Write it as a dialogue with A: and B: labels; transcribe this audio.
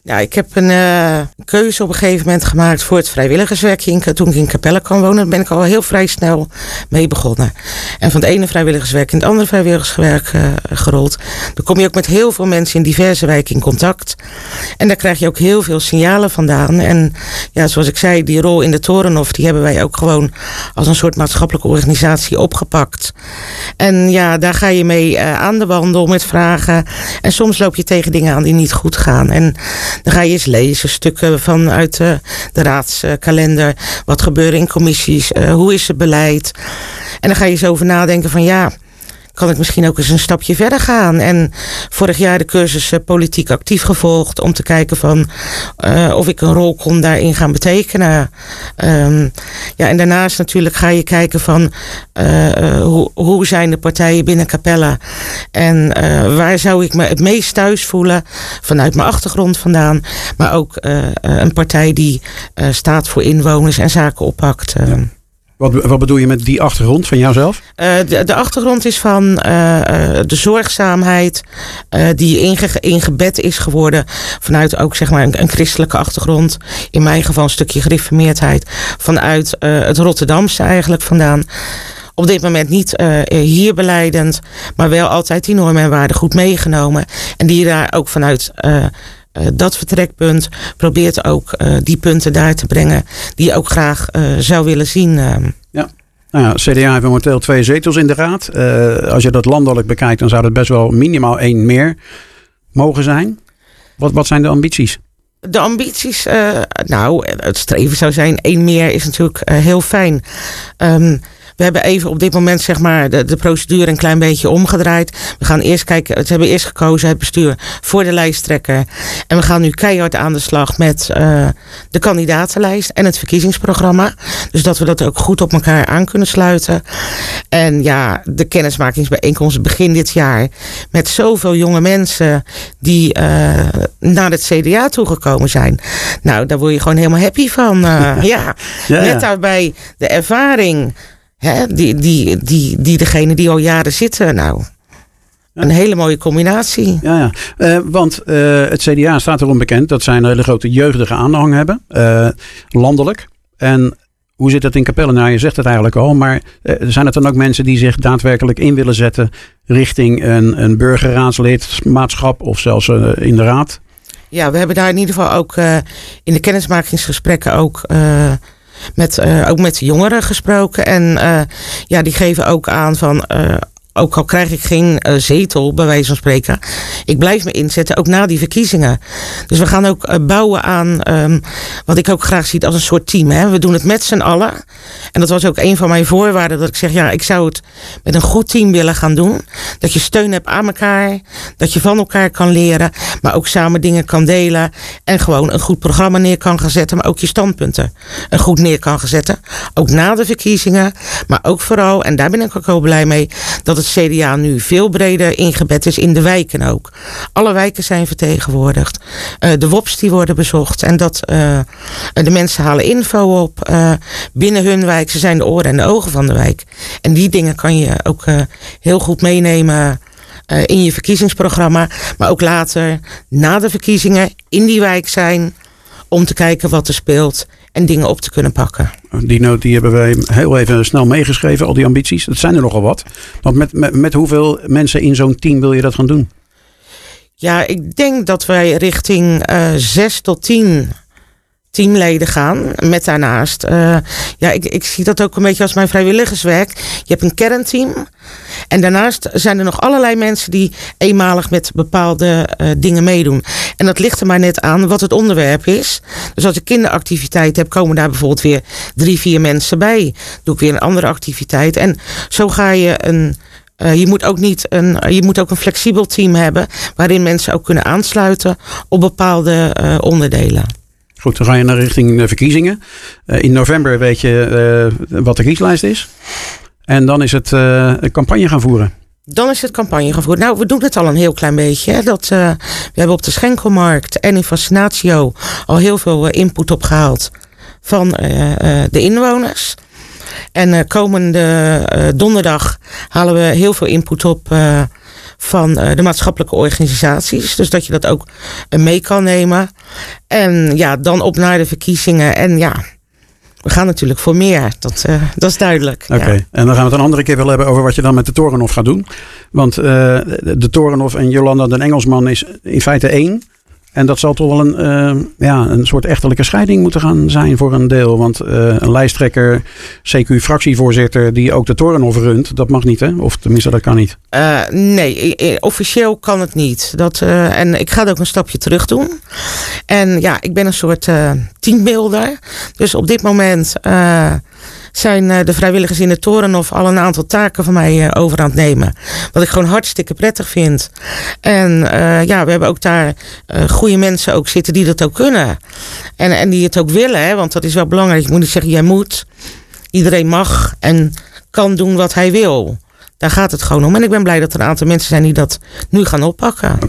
A: Ja, ik heb een keuze op een gegeven moment gemaakt voor het vrijwilligerswerk. Toen ik in Capelle kwam wonen, daar ben ik al heel vrij snel mee begonnen. En van het ene vrijwilligerswerk in het andere vrijwilligerswerk gerold. Dan kom je ook met heel veel mensen in diverse wijken in contact. En daar krijg je ook heel veel signalen vandaan. En ja, zoals ik zei, die rol in de Torenhof, die hebben wij ook gewoon als een soort maatschappelijke organisatie opgepakt. En ja, daar ga je mee aan de wandel met vragen. En soms loop je tegen dingen aan die niet goed gaan. En dan ga je eens lezen, stukken vanuit de raadskalender. Wat gebeurt in commissies? Hoe is het beleid? En dan ga je eens over nadenken van ja, kan ik misschien ook eens een stapje verder gaan. En vorig jaar de cursus politiek actief gevolgd om te kijken van of ik een rol kon daarin gaan betekenen. Ja, en daarnaast natuurlijk ga je kijken van hoe zijn de partijen binnen Capelle en waar zou ik me het meest thuis voelen vanuit mijn achtergrond vandaan. Maar ook een partij die staat voor inwoners en zaken oppakt.
B: Wat bedoel je met die achtergrond van jouzelf?
A: De achtergrond is van de zorgzaamheid die ingebed is geworden vanuit ook zeg maar een christelijke achtergrond. In mijn geval een stukje gereformeerdheid vanuit het Rotterdamse eigenlijk vandaan. Op dit moment niet hier beleidend, maar wel altijd die normen en waarden goed meegenomen. En die daar ook vanuit dat vertrekpunt probeert ook die punten daar te brengen die je ook graag zou willen zien.
B: Ja. Nou ja, CDA heeft momenteel 2 zetels in de raad. Als je dat landelijk bekijkt, dan zou het best wel minimaal 1 meer mogen zijn. Wat zijn de ambities?
A: De ambities, het streven zou zijn 1 meer is natuurlijk heel fijn. We hebben even op dit moment zeg maar de procedure een klein beetje omgedraaid. We gaan eerst kijken, we hebben eerst gekozen het bestuur voor de lijsttrekker. En we gaan nu keihard aan de slag met de kandidatenlijst en het verkiezingsprogramma. Dus dat we dat ook goed op elkaar aan kunnen sluiten. En ja, de kennismakingsbijeenkomst begin dit jaar met zoveel jonge mensen die naar het CDA toegekomen zijn. Nou, daar word je gewoon helemaal happy van. Net daarbij de ervaring. Hè, die degene die al jaren zitten, nou, een hele mooie combinatie.
B: Want het CDA staat erom bekend dat zij een hele grote jeugdige aanhang hebben, landelijk. En hoe zit dat in Capelle? Nou, je zegt het eigenlijk al, maar zijn het dan ook mensen die zich daadwerkelijk in willen zetten richting een burgerraadslidmaatschap of zelfs in de raad? Ja,
A: we hebben daar in ieder geval ook in de kennismakingsgesprekken ook met jongeren gesproken. En die geven ook aan van ook al krijg ik geen zetel, bij wijze van spreken, ik blijf me inzetten, ook na die verkiezingen. Dus we gaan ook bouwen aan wat ik ook graag zie als een soort team. Hè. We doen het met z'n allen. En dat was ook een van mijn voorwaarden, dat ik zeg, ja, ik zou het met een goed team willen gaan doen. Dat je steun hebt aan elkaar, dat je van elkaar kan leren, maar ook samen dingen kan delen en gewoon een goed programma neer kan gaan zetten, maar ook je standpunten goed neer kan gaan zetten. Ook na de verkiezingen, maar ook vooral, en daar ben ik ook heel blij mee, dat het CDA nu veel breder ingebed is in de wijken ook. Alle wijken zijn vertegenwoordigd. De WOP's die worden bezocht. En dat de mensen halen info op binnen hun wijk. Ze zijn de oren en de ogen van de wijk. En die dingen kan je ook heel goed meenemen in je verkiezingsprogramma. Maar ook later, na de verkiezingen, in die wijk zijn om te kijken wat er speelt en dingen op te kunnen pakken.
B: Die noot die hebben wij heel even snel meegeschreven, al die ambities. Dat zijn er nogal wat. Want met hoeveel mensen in zo'n team wil je dat gaan doen?
A: Ja, ik denk dat wij richting 6 tot 10 teamleden gaan. Met daarnaast. Ik zie dat ook een beetje als mijn vrijwilligerswerk. Je hebt een kernteam. En daarnaast zijn er nog allerlei mensen die eenmalig met bepaalde dingen meedoen. En dat ligt er maar net aan wat het onderwerp is. Dus als ik kinderactiviteit heb, komen daar bijvoorbeeld weer 3-4 mensen bij. Doe ik weer een andere activiteit. En zo ga je je moet ook een flexibel team hebben waarin mensen ook kunnen aansluiten op bepaalde onderdelen.
B: Goed, dan ga je naar richting de verkiezingen. In november weet je wat de kieslijst is. En dan is het campagne gaan voeren.
A: Dan is het campagne gaan voeren. Nou, we doen het al een heel klein beetje. Hè. We hebben op de Schenkelmarkt en in Fascinatio al heel veel input opgehaald van de inwoners. En komende donderdag halen we heel veel input op van de maatschappelijke organisaties. Dus dat je dat ook mee kan nemen. En ja, dan op naar de verkiezingen. En ja, we gaan natuurlijk voor meer. Dat is duidelijk.
B: Oké.
A: Ja.
B: En dan gaan we het een andere keer wel hebben over wat je dan met de Torenhof gaat doen. Want de Torenhof en Jolanda den Engelsman is in feite één. En dat zal toch wel een soort echtelijke scheiding moeten gaan zijn voor een deel. Want een lijsttrekker, CQ-fractievoorzitter die ook de Torenhof runt, dat mag niet, hè? Of tenminste, dat kan niet.
A: Nee, officieel kan het niet. En ik ga het ook een stapje terug doen. En ja, ik ben een soort teambuilder. Dus op dit moment zijn de vrijwilligers in de Torenhof al een aantal taken van mij over aan het nemen. Wat ik gewoon hartstikke prettig vind. En we hebben ook daar goede mensen ook zitten die dat ook kunnen. En die het ook willen, hè, want dat is wel belangrijk. Je moet niet zeggen, jij moet. Iedereen mag en kan doen wat hij wil. Daar gaat het gewoon om. En ik ben blij dat er een aantal mensen zijn die dat nu gaan oppakken.